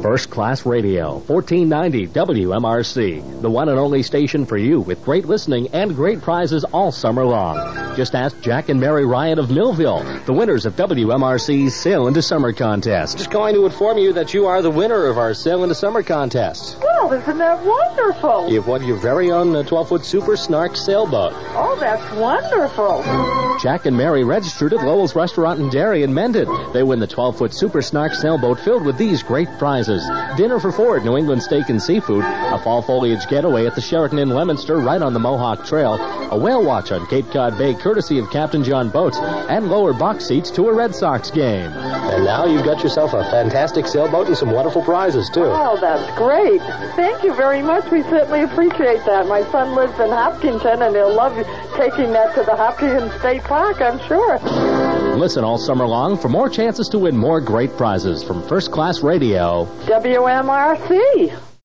First Class Radio, 1490 WMRC, the one and only station for you with great listening and great prizes all summer long. Just ask Jack and Mary Ryan of Millville, the winners of WMRC's Sail into Summer contest. Just calling to inform you that you are the winner of our Sail into Summer contest. Well, isn't that wonderful? You've won your very own 12-foot Super Snark sailboat. Oh, that's wonderful. Jack and Mary registered at Lowell's Restaurant and Dairy in Mendon. They win the 12-foot Super Snark sailboat filled with these great prizes. Dinner for four at New England Steak and Seafood, a fall foliage getaway at the Sheraton in Leominster right on the Mohawk Trail, a whale watch on Cape Cod Bay courtesy of Captain John Boats, and lower box seats to a Red Sox game. And now you've got yourself a fantastic sailboat and some wonderful prizes, too. Oh, that's great. Thank you very much. We certainly appreciate that. My son lives in Hopkinton, and he'll love taking that to the Hopkins State Park, I'm sure. Listen all summer long for more chances to win more great prizes from First Class Radio. WMRC.